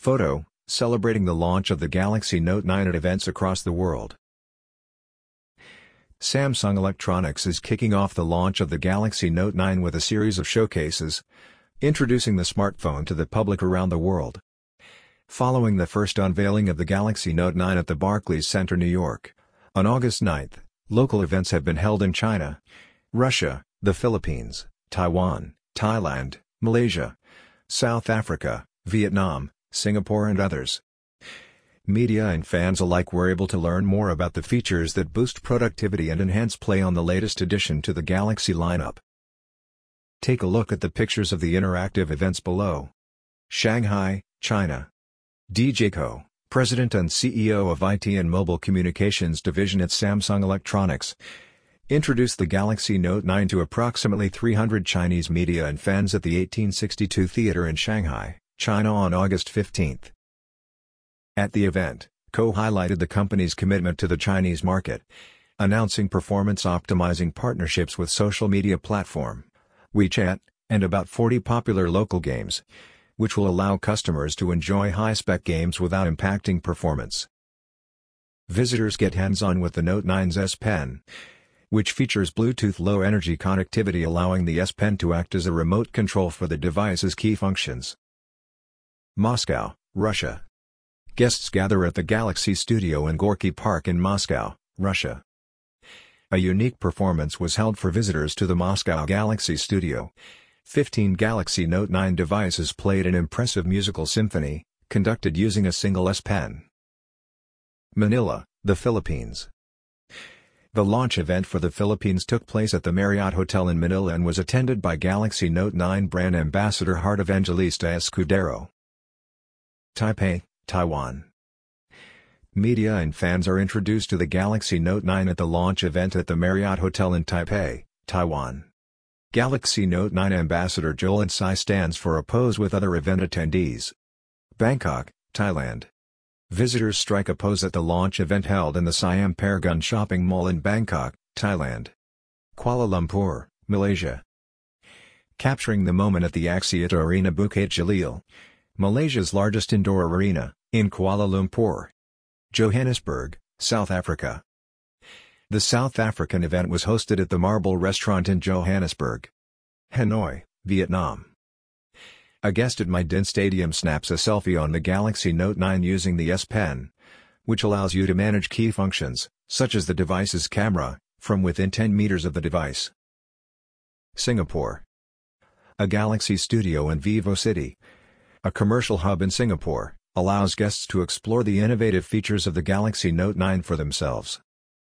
Photo, celebrating the launch of the Galaxy Note 9 at events across the world. Samsung Electronics is kicking off the launch of the Galaxy Note 9 with a series of showcases, introducing the smartphone to the public around the world. Following the first unveiling of the Galaxy Note 9 at the Barclays Center, New York, on August 9, local events have been held in China, Russia, the Philippines, Taiwan, Thailand, Malaysia, South Africa, Vietnam, Singapore and others. Media and fans alike were able to learn more about the features that boost productivity and enhance play on the latest addition to the Galaxy lineup. Take a look at the pictures of the interactive events below. Shanghai, China. DJ Ko, President and CEO of IT and Mobile Communications Division at Samsung Electronics, introduced the Galaxy Note 9 to approximately 300 Chinese media and fans at the 1862 Theater in Shanghai, China on August 15. At the event, Ko highlighted the company's commitment to the Chinese market, announcing performance-optimizing partnerships with social media platform, WeChat, and about 40 popular local games, which will allow customers to enjoy high-spec games without impacting performance. Visitors get hands-on with the Note 9's S Pen, which features Bluetooth low-energy connectivity allowing the S Pen to act as a remote control for the device's key functions. Moscow, Russia. Guests gather at the Galaxy Studio in Gorky Park in Moscow, Russia. A unique performance was held for visitors to the Moscow Galaxy Studio. 15 Galaxy Note 9 devices played an impressive musical symphony, conducted using a single S Pen. Manila, the Philippines. The launch event for the Philippines took place at the Marriott Hotel in Manila and was attended by Galaxy Note 9 brand ambassador Heart Evangelista Escudero. Taipei, Taiwan. Media and fans are introduced to the Galaxy Note 9 at the launch event at the Marriott Hotel in Taipei, Taiwan. Galaxy Note 9 ambassador Joel Tsai stands for a pose with other event attendees. Bangkok, Thailand. Visitors strike a pose at the launch event held in the Siam Paragon Shopping Mall in Bangkok, Thailand. Kuala Lumpur, Malaysia. Capturing the moment at the Axiata Arena Bukit Jalil, Malaysia's largest indoor arena, in Kuala Lumpur. Johannesburg, South Africa. The South African event was hosted at the Marble Restaurant in Johannesburg. Hanoi, Vietnam. A guest at My Dinh Stadium snaps a selfie on the Galaxy Note 9 using the S Pen, which allows you to manage key functions, such as the device's camera, from within 10 meters of the device. Singapore. A Galaxy Studio in Vivo City, a commercial hub in Singapore, allows guests to explore the innovative features of the Galaxy Note 9 for themselves.